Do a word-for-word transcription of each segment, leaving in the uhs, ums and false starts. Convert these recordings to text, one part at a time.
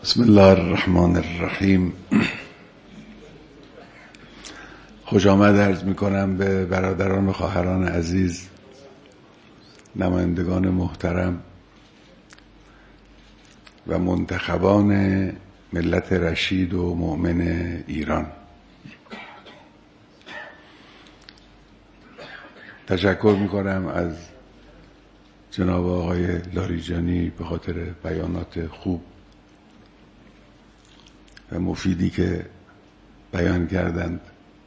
بسم الله الرحمن الرحیم. خوش آمد عرض می کنم به برادران و خواهران عزیز، نمایندگان محترم و منتخبان ملت رشید و مؤمن ایران. تشکر می کنم از جناب آقای لاریجانی به خاطر بیانات خوب و مفیدی که بیان کردند،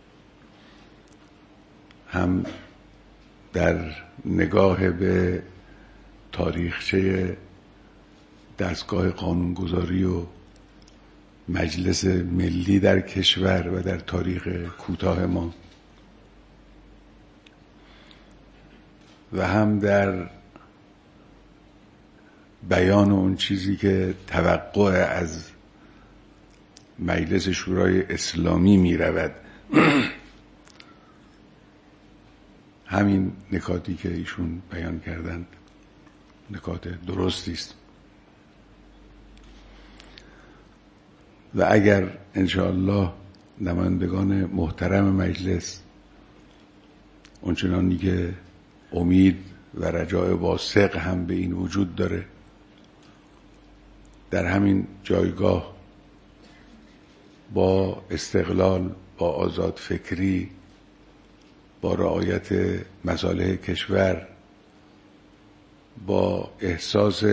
هم در نگاه به تاریخچه دستگاه قانونگذاری و مجلس ملی در کشور و در تاریخ کوتاه ما، و هم در بیان اون چیزی که توقع از مجلس شورای اسلامی می رود. همین نکاتی که ایشون بیان کردند نکات درستی است و اگر انشاءالله نمایندگان محترم مجلس اونچنانی که امید و رجای واسق هم به این وجود داره در همین جایگاه با استقلال، با آزاد فکری، با رعایت مصالح کشور، با احساس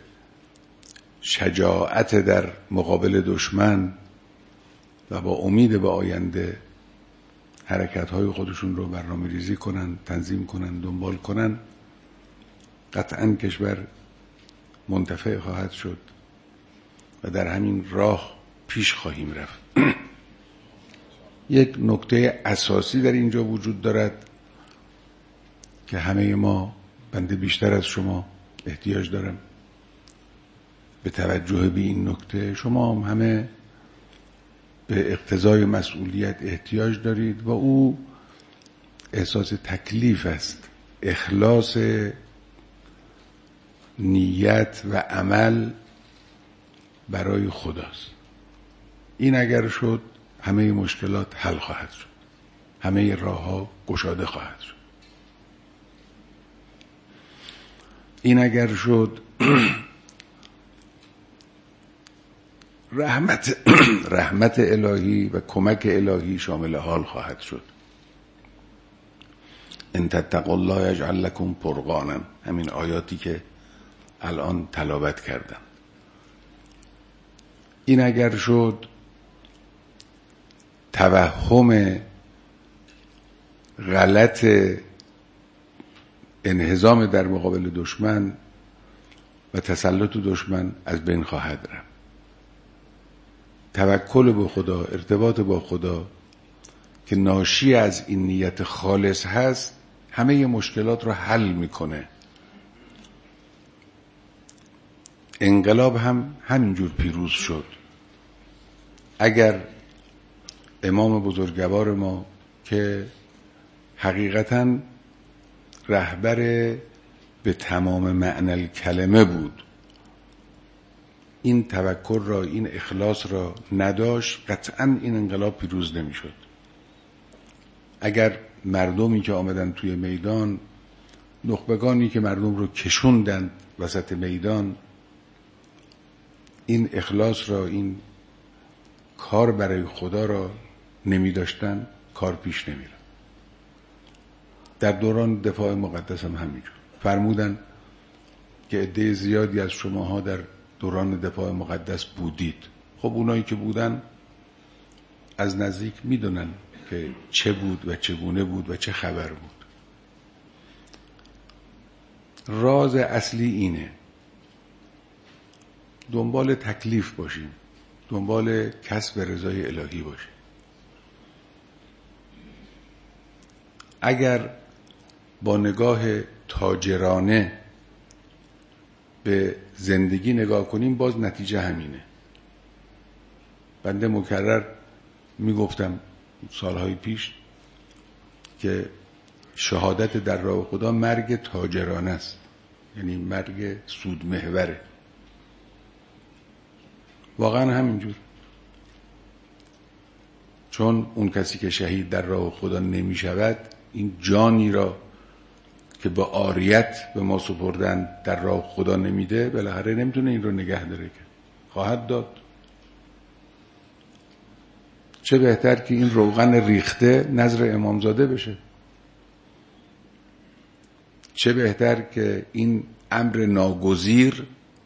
شجاعت در مقابل دشمن و با امید به آینده حرکت‌های خودشون رو برنامه ریزی کنن، تنظیم کنن، دنبال کنن، قطعاً کشور منتفع خواهد شد و در همین راه پیش خواهیم رفت. یک نکته اساسی در اینجا وجود دارد که همه ما، بنده بیشتر از شما احتیاج دارم به توجه به این نکته. شما هم همه به اقتضای مسئولیت احتیاج دارید و او احساس تکلیف است، اخلاص نیت و عمل برای خداست. این اگر شد همه مشکلات حل خواهد شد، همه راه ها گشاده خواهد شد. این اگر شد رحمت رحمت الهی و کمک الهی شامل حال خواهد شد. ان تتقوا الله یجعل لکم فرقانا، همین آیاتی که الان تلاوت کردم. این اگر شد توهم غلط انهزام در مقابل دشمن و تسلط دشمن از بین خواهد رفت. توکل به خدا، ارتباط با خدا که ناشی از این نیت خالص هست، همه مشکلات رو حل میکنه. انقلاب هم همینجور پیروز شد. اگر امام بزرگوار ما که حقیقتاً رهبر به تمام معنی کلمه بود، این توکل را، این اخلاص را نداشت، قطعاً این انقلاب پیروز نمی شد. اگر مردمی که آمدن توی میدان، نخبگانی که مردم رو کشوندن وسط میدان، این اخلاص را، این کار برای خدا را نمی داشتن، کار پیش نمی رفت. در دوران دفاع مقدس هم همینجور فرمودن که عده زیادی از شماها در دوران دفاع مقدس بودید. خب اونایی که بودن از نزدیک میدونن که چه بود و چگونه بود و چه خبر بود. راز اصلی اینه دنبال تکلیف باشیم، دنبال کسب رضای الهی باشیم. اگر با نگاه تاجرانه به زندگی نگاه کنیم، باز نتیجه همینه. بنده مکرر میگفتم سالهای پیش که شهادت در راه خدا مرگ تاجرانه است، یعنی مرگ سود محوره. واقعا همینجور. چون اون کسی که شهید در راه خدا نمی شود، این جانی را که با عاریت به ما سپردن در راه خدا نمیده، بالاخره نمیتونه این رو نگه داره که خواهد داد. چه بهتر که این روغن ریخته نظر امامزاده بشه، چه بهتر که این امر ناگزیر،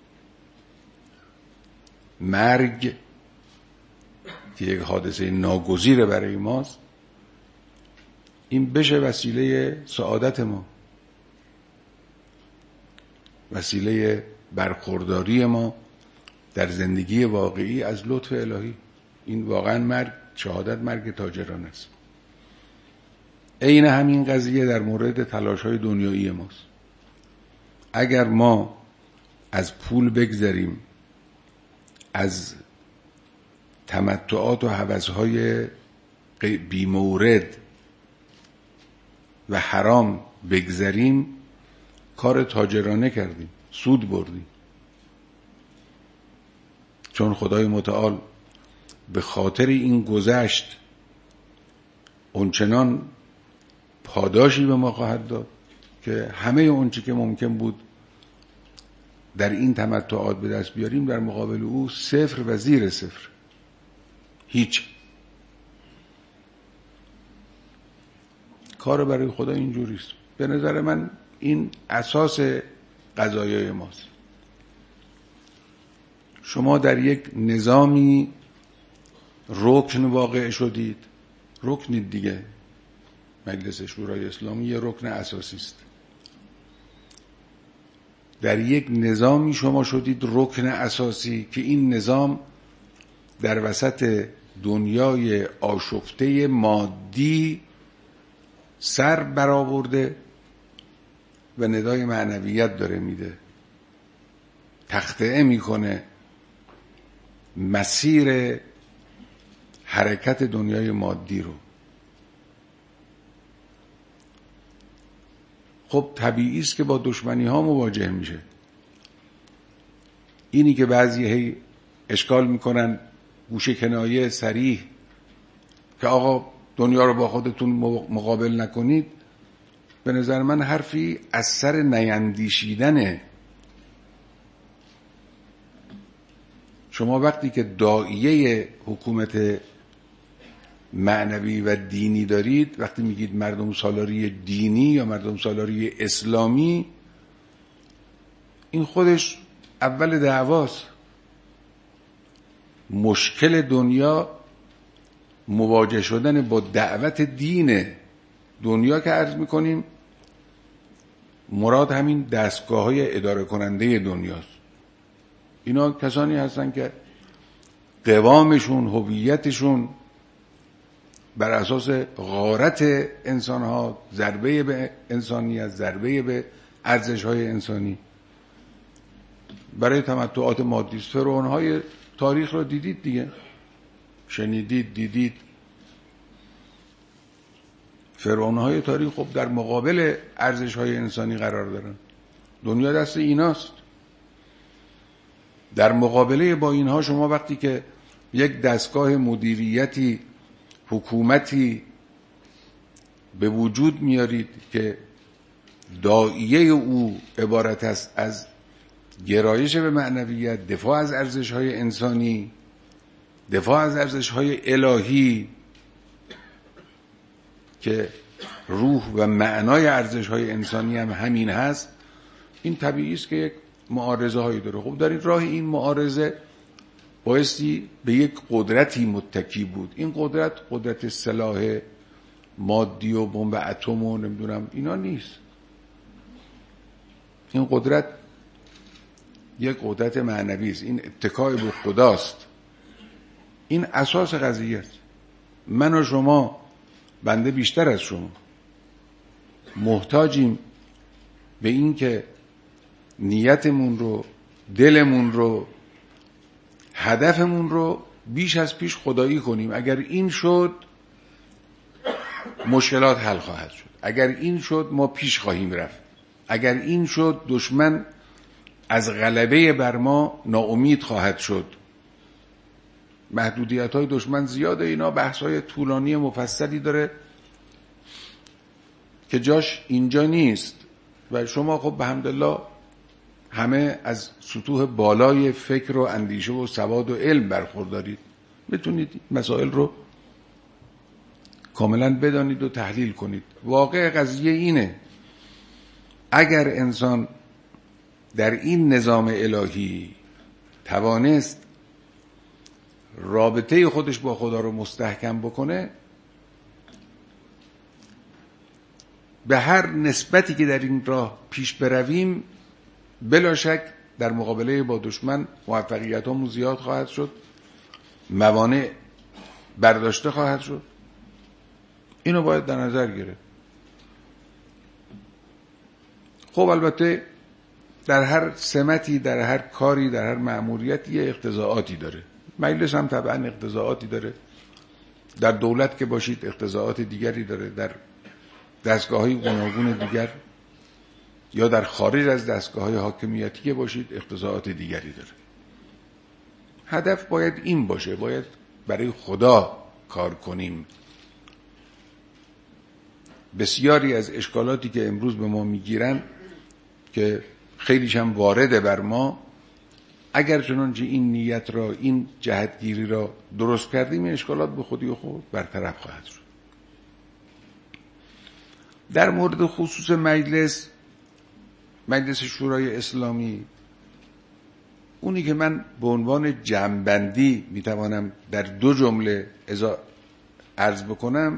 مرگ که یک حادثه ناگزیر برای ماست، این بشه وسیله سعادت ما، وسیله برخورداری ما در زندگی واقعی از لطف الهی. این واقعا مرگ، شهادت مرگ تاجران است. عین همین قضیه در مورد تلاش‌های دنیایی ماست. اگر ما از پول بگذریم، از تمتعات و هوس‌های بی‌مورد و حرام بگذریم، کار تاجرانه کردیم، سود بردیم. چون خدای متعال به خاطر این گذشت اونچنان پاداشی به ما خواهد داد که همه اون چی که ممکن بود در این تمتعات به دست بیاریم، در مقابل او صفر و زیر صفر، هیچ. کار برای خدا اینجوریست. به نظر من این اساس قضایای ماست. شما در یک نظامی رکن واقع شدید، رکنید دیگه. مجلس شورای اسلامی یه رکن اساسی است. در یک نظامی شما شدید رکن اساسی که این نظام در وسط دنیای آشفته مادی سر برآورده و ندای معنویت داره میده، تخطئه میکنه مسیر حرکت دنیای مادی رو. خب طبیعی است که با دشمنی ها مواجه میشه. اینی که بعضی هی اشکال میکنن گوشه کنایه صریح که آقا دنیا رو با خودتون مقابل نکنید، به نظر من حرفی از سر نیندیشیدنه. شما وقتی که داعیه حکومت معنوی و دینی دارید، وقتی میگید مردم سالاری دینی یا مردم سالاری اسلامی، این خودش اول دعواست. مشکل دنیا مواجه شدن با دعوت دین دنیا که عرض میکنیم، مراد همین دستگاه های اداره کننده دنیاست. اینا کسانی هستن که قوامشون، هویتشون بر اساس غارت انسانها، ضربه به انسانیت، ضربه به ارزش‌های انسانی، برای تمتعات مادی است. فرعون‌های تاریخ رو دیدید دیگه، شنیدید، دیدید. فرعون‌های تاریخ خب در مقابل ارزش‌های انسانی قرار دارن. دنیا دست ایناست. در مقابله با اینها شما وقتی که یک دستگاه مدیریتی، حکومتی به وجود میارید که داعیه او عبارت است از گرایش به معنویت، دفاع از ارزش‌های انسانی، دفاع از ارزش‌های الهی که روح و معنای ارزش‌های انسانی هم همین هست، این طبیعی است که یک معارضه هایی داره. خب در این راه این معارضه بایستی به یک قدرتی متکی بود. این قدرت قدرت سلاح مادی و بمب اتم و نمیدونم اینا نیست. این قدرت یک قدرت معنوی است. این اتکای به خداست. این اساس قضیه است. من و شما، بنده بیشتر از شما، محتاجیم به این که نیتمون رو، دلمون رو، هدفمون رو بیش از پیش خدایی کنیم. اگر این شد مشکلات حل خواهد شد. اگر این شد ما پیش خواهیم رفت. اگر این شد دشمن از غلبه بر ما ناامید خواهد شد. محدودیت های دشمن زیاده. اینا بحث های طولانی مفصلی داره که جاش اینجا نیست و شما خب به حمدالله همه از سطوح بالای فکر و اندیشه و سواد و علم برخوردارید، بتونید مسائل رو کاملا بدانید و تحلیل کنید. واقع قضیه اینه اگر انسان در این نظام الهی توانست رابطه خودش با خدا رو مستحکم بکنه، به هر نسبتی که در این راه پیش برویم بلا شک در مقابله با دشمن موفقیت همون زیاد خواهد شد، موانع برداشته خواهد شد. اینو باید در نظر گرفت. خب البته در هر سمتی، در هر کاری، در هر مأموریتی یه اقتضاعاتی داره. مجلس هم طبعا اقتضاعاتی داره. در دولت که باشید اقتضاعات دیگری داره، در دستگاه‌های گوناگون دیگر یا در خارج از دستگاه‌های حاکمیتی که باشید اقتضاعات دیگری داره. هدف باید این باشه، باید برای خدا کار کنیم. بسیاری از اشکالاتی که امروز به ما میگیرن که خیلیش هم وارده بر ما، اگر چنانچه این نیت را، این جهتگیری را درست کردیم، این اشکالات به خودی و خود برطرف خواهد شد. در مورد خصوص مجلس مجلس شورای اسلامی، اونی که من به عنوان جمع‌بندی میتوانم در دو جمله عرض بکنم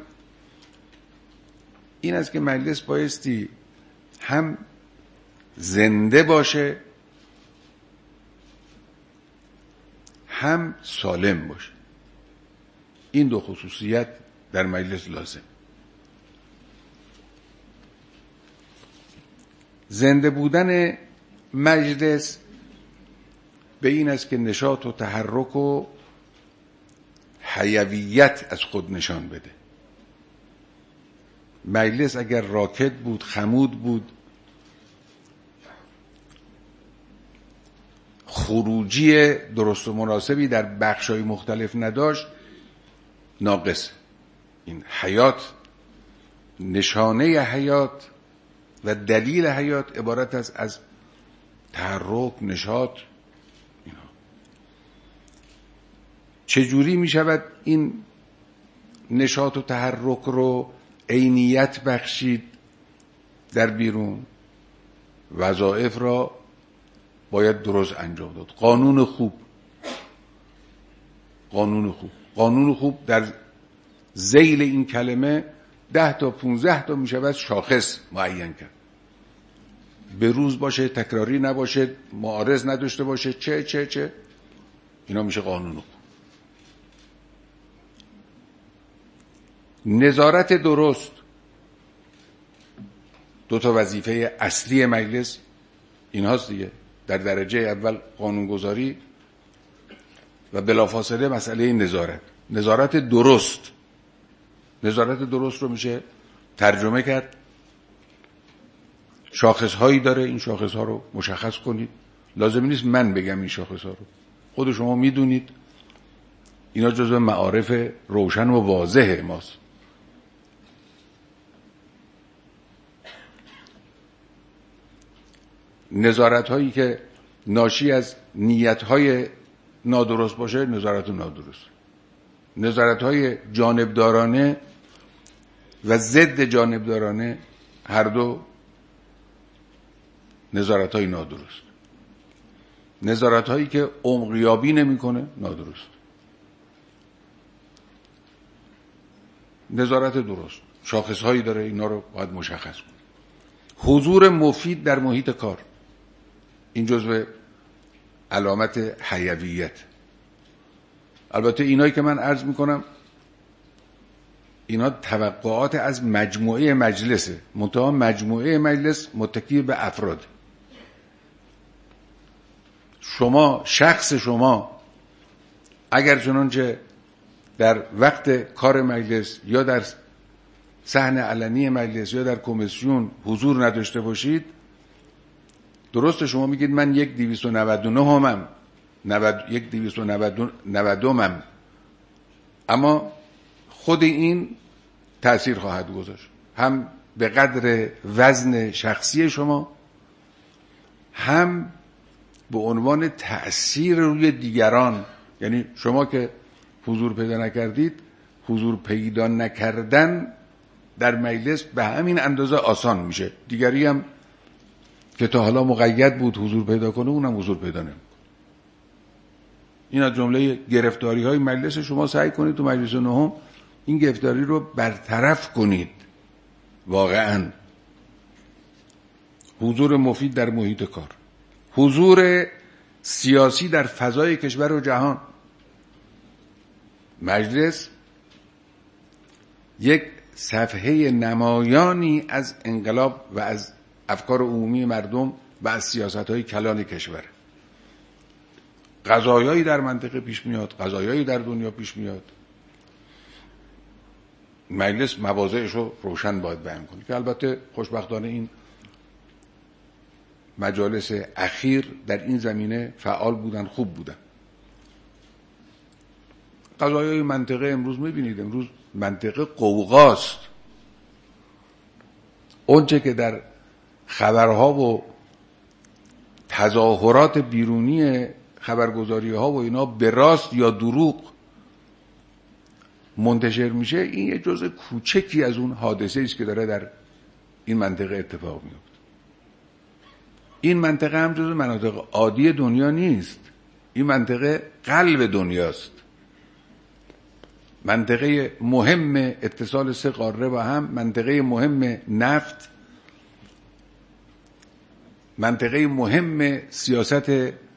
این است که مجلس بایستی هم زنده باشه هم سالم باشه. این دو خصوصیت در مجلس لازم. زنده بودن مجلس به این است که نشاط و تحرک و حیویت از خود نشان بده. مجلس اگر راکد بود، خمود بود، خروجی درست و مناسبی در بخش‌های مختلف نداشت، ناقص. این حیات، نشانه حیات و دلیل حیات عبارت است از تحرک، نشاط. اینا چجوری می شود این نشاط و تحرک رو عینیت بخشید در بیرون؟ وظایف را باید درست انجام داد. قانون خوب قانون خوب قانون خوب در ذیل این کلمه ده تا پونزده تا می شود شاخص معین کرد. به روز باشه، تکراری نباشه، معارض نداشته باشه، چه چه چه اینا میشه قانون خوب. نظارت درست، دو تا وظیفه اصلی مجلس این هاست دیگه. در درجه اول قانونگذاری و بلافاصله مسئله نظارت. نظارت درست نظارت درست رو میشه ترجمه کرد. شاخص هایی داره، این شاخص ها رو مشخص کنید. لازم نیست من بگم این شاخص ها رو، خود شما میدونید. اینا جزو معارف روشن و واضح ماست. نظارت هایی که ناشی از نیت های نادرست باشه، نظارت نادرست. نظارت های جانبدارانه و ضد جانبدارانه، هر دو نظارت های نادرست. نظارت هایی که عمقیابی نمی کنه، نادرست. نظارت درست شاخص هایی داره، اینا رو باید مشخص کنه. حضور مفید در محیط کار، این جزو علامت حیویت. البته اینایی که من عرض میکنم اینا توقعات از مجموعه مجلسه، منتها مجموعه مجلس متکی به افراد. شما، شخص شما اگر چنانچه در وقت کار مجلس یا در صحن علنی مجلس یا در کمیسیون حضور نداشته باشید، درست شما میگید من یک دویست و نود و نه همم یک دویست و نود و دومم اما خود این تأثیر خواهد گذاشت، هم به قدر وزن شخصی شما، هم به عنوان تأثیر روی دیگران. یعنی شما که حضور پیدا نکردید، حضور پیدا نکردن در مجلس به همین اندازه آسان میشه. دیگری هم که تا حالا مقید بود حضور پیدا کنه، اونم حضور پیدا نمیکنه. این از جمله گرفتاری های مجلس. شما سعی کنید تو مجلس نهم این گرفتاری رو برطرف کنید. واقعا حضور مفید در محیط کار، حضور سیاسی در فضای کشور و جهان. مجلس یک صفحه نمایانی از انقلاب و از افکار عمومی مردم و از سیاست‌های کلان کشور. قضایایی در منطقه پیش میاد، قضایایی در دنیا پیش میاد. مجلس مواضعش رو روشن باید بیان کنه که البته خوشبختانه این مجالس اخیر در این زمینه فعال بودن، خوب بودن. قضایای منطقه امروز میبینید، امروز منطقه قوقاست. اونچه که در خبرها و تظاهرات بیرونی خبرگزاری ها و اینا به راست یا دروغ منتشر میشه، این یه جزء کوچکی از اون حادثه است که داره در این منطقه اتفاق میفته. این منطقه هم جزء مناطق عادی دنیا نیست. این منطقه قلب دنیاست، منطقه مهم اتصال سه قاره با هم، منطقه مهم نفت، منطقه مهم سیاست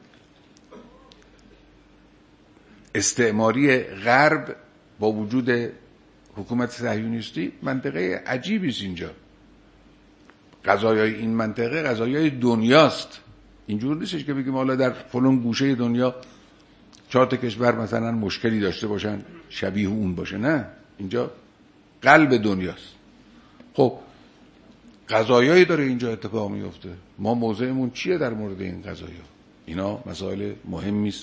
استعماری غرب با وجود حکومت صهیونیستی. منطقه عجیبی است اینجا. قضایای این منطقه قضایای دنیاست. اینجور نیستش که بگیم حالا در فلان گوشه دنیا چهار تا کشور مثلا مشکلی داشته باشن شبیه اون باشه. نه، اینجا قلب دنیاست. خب قضایایی داره اینجا اتفاق میفته. ما موضعمون چیه در مورد این قضایا؟ اینا مسائل مهمی است.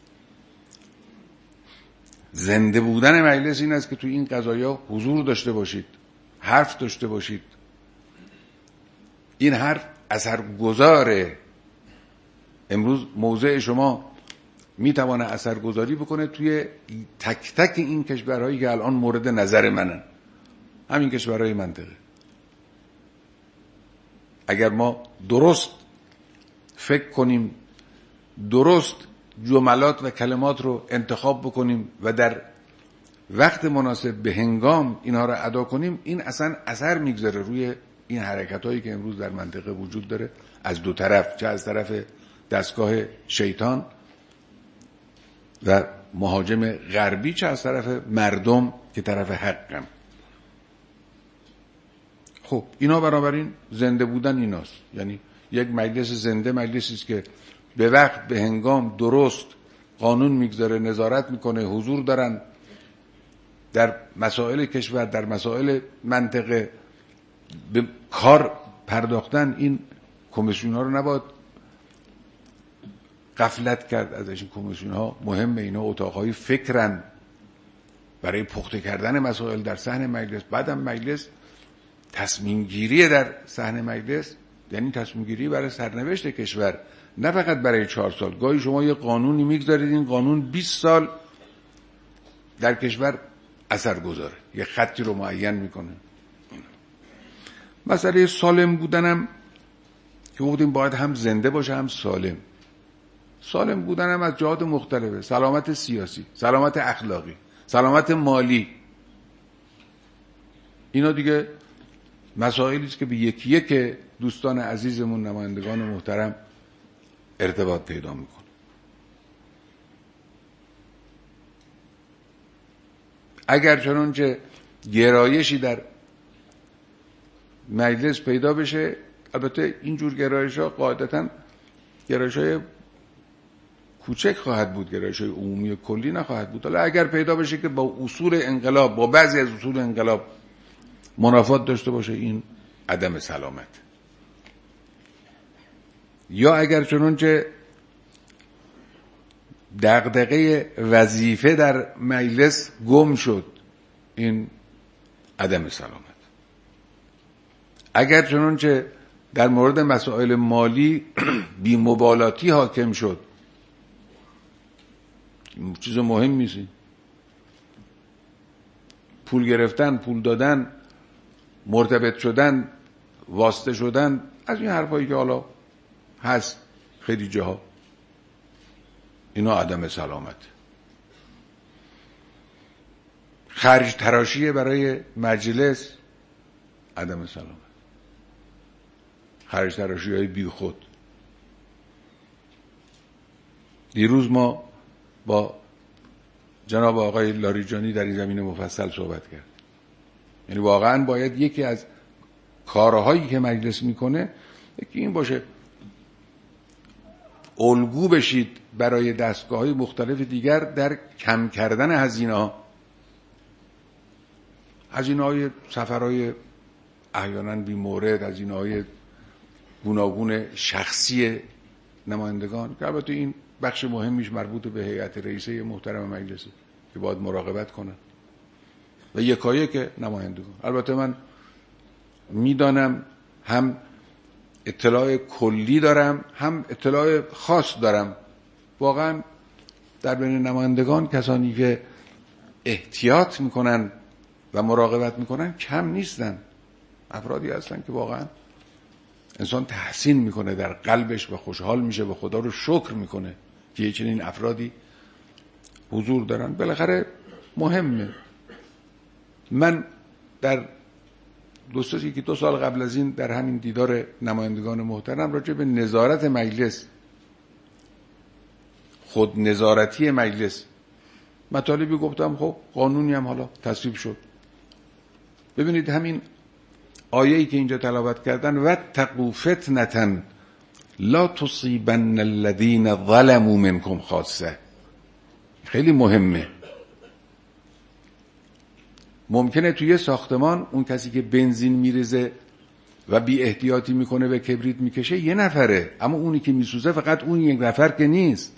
زنده بودن مجلس این است که تو این قضایا حضور داشته باشید، حرف داشته باشید. این حرف اثرگذاره. امروز موضع شما میتونه اثرگذاری بکنه توی تک تک این کشورهایی که الان مورد نظر منن، همین کشورهای منطقه. اگر ما درست فکر کنیم، درست جملات و کلمات رو انتخاب بکنیم و در وقت مناسب به هنگام اینها رو ادا کنیم، این اصلا اثر میگذاره روی این حرکتایی که امروز در منطقه وجود داره از دو طرف، چه از طرف دستگاه شیطان و مهاجم غربی، چه از طرف مردم که طرف حقم. خب اینا بنابراین زنده بودن ایناست. یعنی یک مجلس زنده مجلسی است که به وقت به هنگام درست قانون میگذاره، نظارت میکنه، حضور دارن در مسائل کشور، در مسائل منطقه به کار پرداختن. این کمیسیون ها رو نباید غفلت کرد ازش. این کمیسیون ها مهمه، اینا اتاقهای فکرن برای پخته کردن مسائل در صحن مجلس. بعدم مجلس تصمیم گیری در صحن مجلس یعنی تصمیم گیری برای سرنوشت کشور، نه فقط برای چهار سال. گاهی شما یه قانونی میگذارید، این قانون بیست سال در کشور اثر گذاره، یه خطی رو معین میکنه. مسئله سالم بودنم که گفتیم باید هم زنده باشه هم سالم. سالم بودنم از جهات مختلفه: سلامت سیاسی، سلامت اخلاقی، سلامت مالی. اینا دیگه مسائلی است که به یکی یک دوستان عزیزمون، نمایندگان محترم ارتباط پیدا میکنه. اگر چنانچه گرایشی در مجلس پیدا بشه، البته اینجور گرایش ها قاعدتا گرایش های کوچک خواهد بود، گرایش های عمومی کلی نخواهد بود. حالا اگر پیدا بشه که با اصول انقلاب، با بعضی از اصول انقلاب منافات داشته باشه، این عدم سلامت. یا اگر چنانچه دغدغه وظیفه در مجلس گم شد، این عدم سلامت. اگر چنانچه در مورد مسائل مالی بی‌مبالاتی حاکم شد، چیز مهم نیست، پول گرفتن، پول دادن، مرتبط شدن، واسطه شدن، از این حرفایی که حالا هست خیلی جاها، اینا عدم سلامت. خرج تراشی برای مجلس، عدم سلامت. خرج تراشی های بی خود. دیروز ما با جناب آقای لاریجانی در این زمینه مفصل صحبت کرد. یعنی واقعا باید یکی از کارهایی که مجلس میکنه یکی این باشه، الگو بشید برای دستگاه‌های مختلف دیگر در کم کردن هزینه‌ها. هزینه‌های سفرهای احیانا بی‌مورد، هزینه‌های گوناگون شخصی نمایندگان که البته این بخش مهمیش مربوط به هیئت رئیسه محترم مجلسه که باید مراقبت کنن و یکایک نمایندگان. البته من میدانم هم اطلاع کلی دارم هم اطلاع خاص دارم. واقعا در بین نمایندگان کسانی که احتیاط میکنن و مراقبت میکنن کم نیستن. افرادی هستن که واقعا انسان تحسین میکنه در قلبش و خوشحال میشه و خدا رو شکر میکنه که چنین افرادی حضور دارن. بالاخره مهمه. من در دو سه که دو سال قبل از این در همین دیدار نمایندگان محترم راجع به نظارت مجلس، خود نظارتی مجلس مطالبی گفتم. خب قانونی هم حالا تصویب شد. ببینید همین آیه‌ای که اینجا تلاوت کردن، واتقوا فتنة لا تصیبن الذین ظلموا منکم خاصه، خیلی مهمه. ممکنه توی ساختمان اون کسی که بنزین میریزه و بی احتیاطی میکنه به کبریت میکشه یه نفره، اما اونی که میسوزه فقط اون یک نفر که نیست.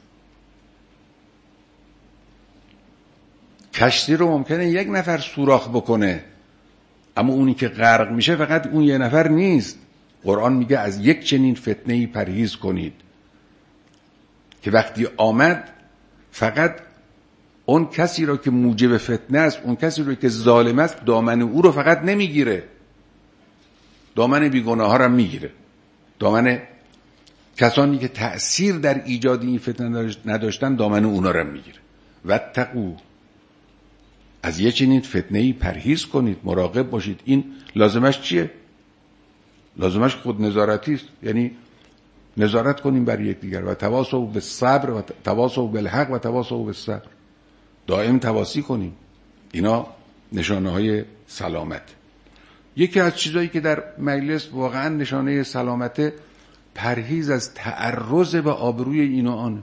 کشتی رو ممکنه یک نفر سوراخ بکنه اما اونی که غرق میشه فقط اون یه نفر نیست. قرآن میگه از یک چنین فتنه‌ای پرهیز کنید که وقتی آمد فقط اون کسی رو که موجب فتنه است، اون کسی رو که ظالم است، دامن او رو فقط نمیگیره، دامن بیگناه ها رو میگیره، دامن کسانی که تأثیر در ایجاد این فتنه نداشتن دامن اونا رو میگیره. واتقوا، از یه چنین فتنه‌ای پرهیز کنید، مراقب باشید. این لازمش چیه؟ لازمش خود نظارتی است. یعنی نظارت کنیم بر یکدیگر و تواصوا بالصبر و تواصوا بالحق و تواصوا بالصبر، دائم تواصی کنیم. اینا نشانه های سلامت. یکی از چیزایی که در مجلس واقعا نشانه سلامت، پرهیز از تعرض به آبروی این و آن.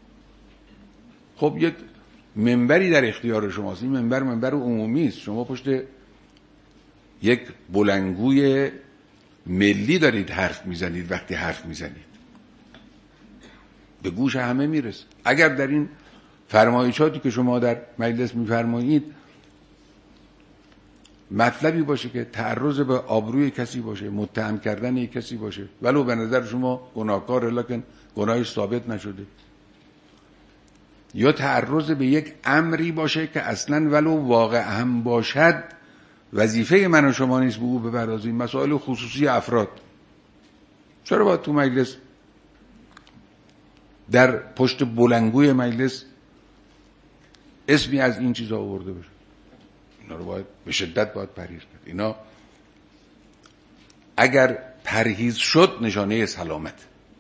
خب یک منبری در اختیار شماست، این منبر منبر عمومی است، شما پشت یک بلندگوی ملی دارید حرف میزنید. وقتی حرف میزنید به گوش همه میرسه. اگر در این فرمایشاتی که شما در مجلس میفرمایید مطلبی باشه که تعرض به آبروی کسی باشه، متهم کردن یک کسی باشه، ولو به نظر شما گناهکاره لکن گناهش ثابت نشده، یا تعرض به یک امری باشه که اصلا ولو واقع هم باشد وظیفه من و شما نیست به او بپردازیم، مسائل خصوصی افراد، چرا باید تو مجلس در پشت بلندگوی مجلس اسمی از این چیزا آورده بشه؟ اینا رو باید به شدت باید پرهیز کرد. اینا اگر پرهیز شد نشانه سلامت.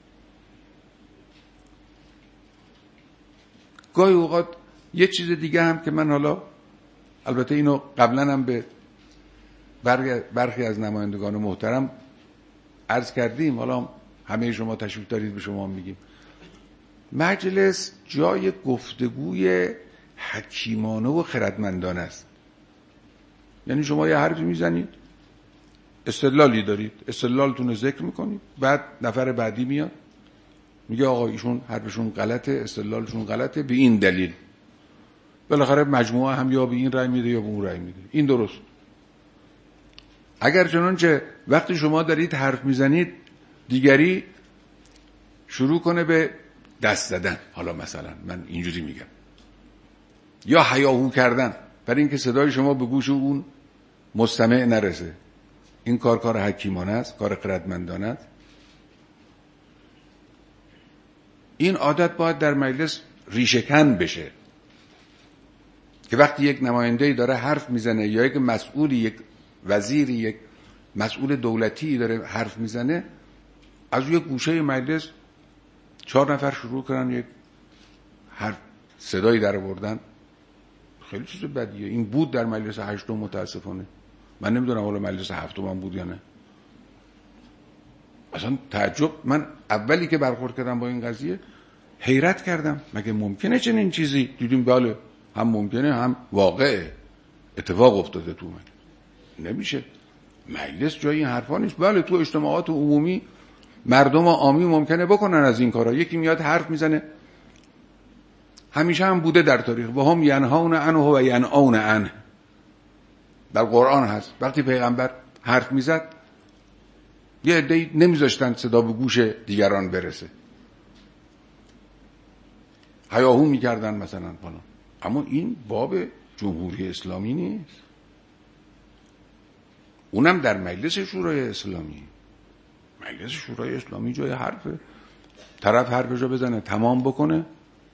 گاهی اوقات یه چیز دیگه هم که من حالا البته اینو قبلا هم به برخی از نمایندگان محترم عرض کردیم، حالا همه شما تشریف دارید به شما میگیم، مجلس جای گفتگوی حکیمانه و خردمندانه است. یعنی شما یه حرفی میزنید، استدلالی دارید، استدلالتون رو ذکر میکنید، بعد نفر بعدی میاد میگه آقا ایشون حرفشون غلطه، استدلالشون غلطه به این دلیل. بالاخره مجموعه هم یا به این رأی میده یا به اون رأی میده. این درست. اگر چنانچه وقتی شما دارید حرف میزنید دیگری شروع کنه به دست زدن، حالا مثلا من اینجوری میگم، یا هیاهو کردن برای اینکه صدای شما به گوش اون مستمع نرسه، این کار کار حکیمانه است، کار خردمندانه است. این عادت باید در مجلس ریشه‌کن بشه که وقتی یک نماینده‌ای داره حرف میزنه یا یک مسئولی، یک وزیری، یک مسئول دولتی داره حرف میزنه، از یک گوشه مجلس چهار نفر شروع کنن یک حرف صدایی در آوردن. خیلی چیز بدیه. این بود در مجلس هشتم متاسفانه. من نمیدونم حالا مجلس هفتم هم بود یا نه. اصلا تعجب، من اولی که برخورد کردم با این قضیه حیرت کردم، مگه ممکنه چنین چیزی؟ دیدیم بله، هم ممکنه هم واقعه، اتفاق افتاده تو من. نمیشه مجلس جای این حرفا نیست. بله تو اجتماعات عمومی مردم عامی ممکنه بکنن از این کارا. یکی میاد حرف میزنه، همیشه هم بوده در تاریخ، و هم ینهون عنه و ینأون عنه، در قرآن هست. وقتی پیغمبر حرف میزد یه عده‌ای نمیذاشتن صدا به گوش دیگران برسه، هیاهو میکردن مثلا فلان. اما این باب جمهوری اسلامی نیست، اونم در مجلس شورای اسلامی. مجلس شورای اسلامی جای حرفه، طرف حرفشو بزنه تمام بکنه،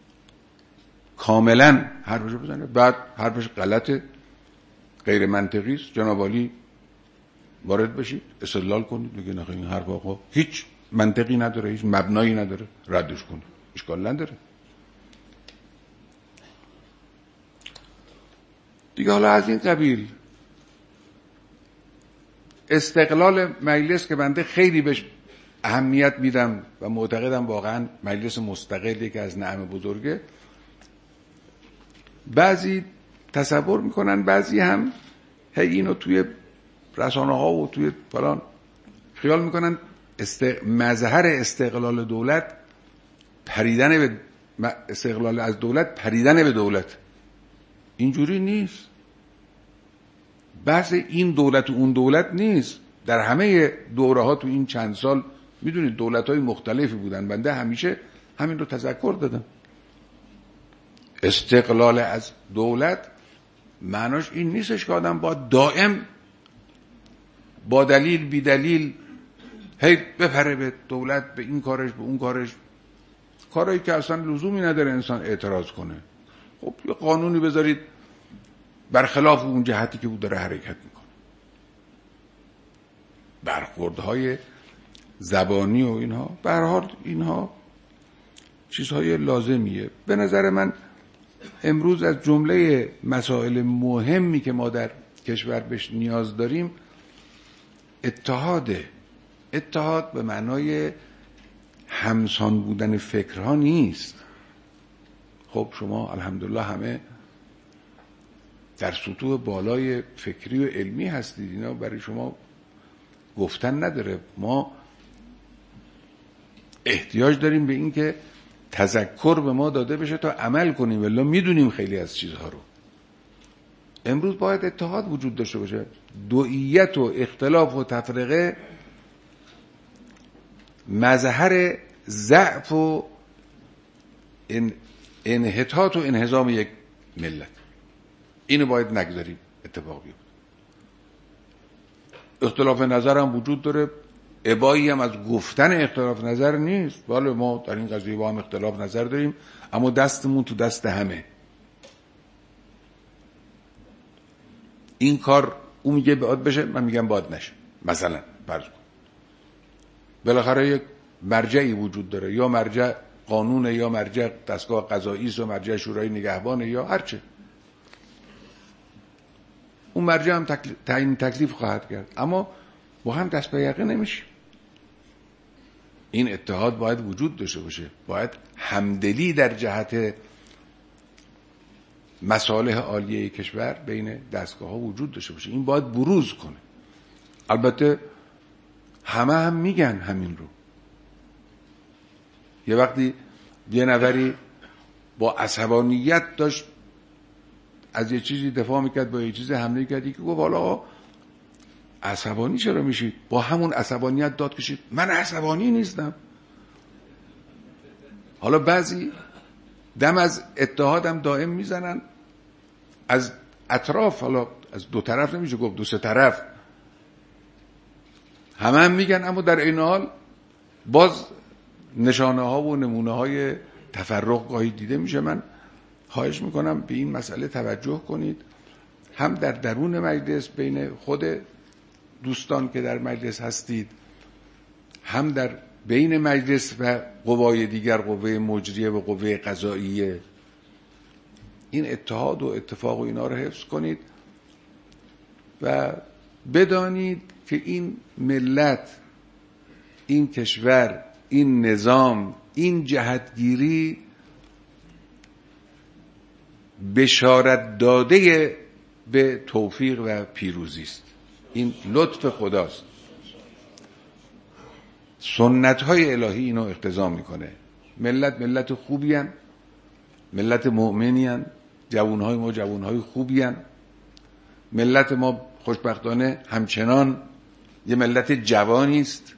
کاملا حرفشو بزنه، بعد حرفش غلطه، غیر منطقی است، جناب عالی وارد بشید استدلال کنید، بگید نه این حرف آقا هیچ منطقی نداره، هیچ مبنایی نداره، ردش کنید، اشکال نداره دیگه. حالا از این قبیل استقلال مجلس که بنده خیلی بهش اهمیت میدم و معتقدم واقعا مجلس مستقلی که از نعم بزرگه، بعضی تصور میکنن، بعضی هم هی اینو توی رسانه ها و توی فلان خیال میکنن است... مظهر استقلال دولت پریدن به استقلال از دولت پریدن به دولت. اینجوری نیست. بحث این دولت و اون دولت نیست. در همه دوره ها تو این چند سال میدونید دولت های مختلفی بودن، بنده همیشه همین رو تذکر دادم. استقلال از دولت معناش این نیستش که آدم با دائم با دلیل بی دلیل هی بپره به دولت، به این کارش به اون کارش، کارهایی که اصلا لزومی نداره انسان اعتراض کنه. خب یه قانونی بذارید برخلاف اون جهتی که بود داره حرکت میکنه. برخوردهای زبانی و اینها، به هر حال اینها چیزهای لازمیه. به نظر من امروز از جمله مسائل مهمی که ما در کشور بهش نیاز داریم اتحاده. اتحاد به معنای همسان بودن فکرها نیست. خب شما الحمدلله همه در سطوح بالای فکری و علمی هستید، اینا برای شما گفتن نداره. ما احتیاج داریم به این که تذکر به ما داده بشه تا عمل کنیم، ولی میدونیم خیلی از چیزها رو. امروز باید اتحاد وجود داشته باشه. دوئیت و اختلاف و تفرقه مظهر ضعف و انحطاط و انهزام یک ملت. اینو باید نگذاریم اتفاق بیفته. اختلاف نظر هم وجود داره، ابایی هم از گفتن اختلاف نظر نیست. بله ما در این قضیه با هم اختلاف نظر داریم، اما دستمون تو دست همه. این کار اون میگه باید بشه، من میگم باید نشه. مثلا فرض کن بالاخره یک مرجعی وجود داره، یا مرجع قانونه، یا مرجع دستگاه قضایی است، یا مرجع شورای نگهبانه، یا هرچه. اون مرجع هم تکلیف تعیین تکلیف خواهد کرد، اما با هم دست به یقه نمیشه. این اتحاد باید وجود داشته باشه. باید همدلی در جهت مصالح عالیه کشور بین دستگاه ها وجود داشته باشه. این باید بروز کنه. البته همه هم میگن همین رو، یه وقتی یه نفری با عصبانیت داشت از یه چیزی دفاع میکرد، با یه چیزی حمله کردی که گفت حالا عصبانی چرا میشید؟ با همون عصبانیت داد کشید من عصبانی نیستم. حالا بعضی دم از اتحادم دائم میزنن از اطراف، حالا از دو طرف نمیشه گفت، دو سه طرف همه هم میگن، اما در این حال باز نشانه ها و نمونه های تفرق گاهی دیده میشه. من خواهش میکنم به این مسئله توجه کنید، هم در درون مجلس بین خود دوستان که در مجلس هستید، هم در بین مجلس و قوای دیگر، قوه مجریه و قوه قضاییه، این اتحاد و اتفاق و اینا رو حفظ کنید و بدانید که این ملت، این کشور، این نظام، این جهتگیری بشارت داده به توفیق و پیروزی است. این لطف خداست. سنت های الهی اینو اقتضا میکنه. ملت ملت خوبی هن، ملت مؤمنی هن، جوان های ما جوان های خوبی هن. ملت ما خوشبختانه همچنان یه ملت جوانی است.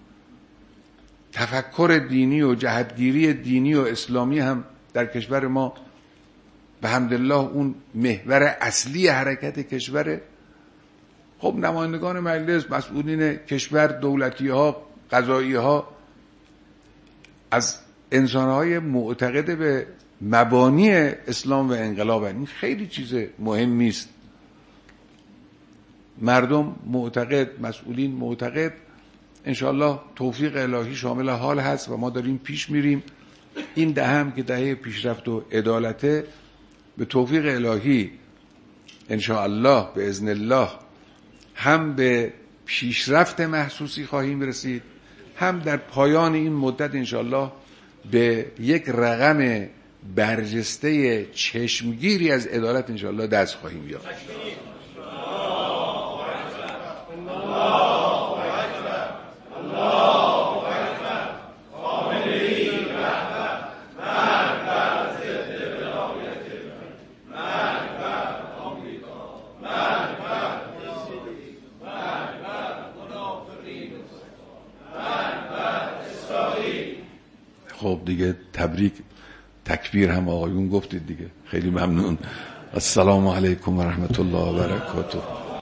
تفکر دینی و جهتگیری دینی و اسلامی هم در کشور ما به حمدالله اون محور اصلی حرکت کشوره. خب نمایندگان مجلس، مسئولین کشور، دولتی ها، قضایی ها از انسان های معتقد به مبانی اسلام و انقلاب، این خیلی چیز مهمی است. مردم معتقد، مسئولین معتقد، انشاءالله توفیق الهی شامل حال هست و ما داریم پیش میریم. این دهه هم که دهه پیشرفت و عدالته، به توفیق الهی انشاءالله به اذن الله هم به پیشرفت محسوسی خواهیم رسید، هم در پایان این مدت انشاءالله به یک رقم برجسته چشمگیری از عدالت انشاءالله دست خواهیم یافت. خب دیگه تبریک، تکبیر هم آقایون گفتید دیگه، خیلی ممنون. السلام علیکم و رحمت الله و برکاته.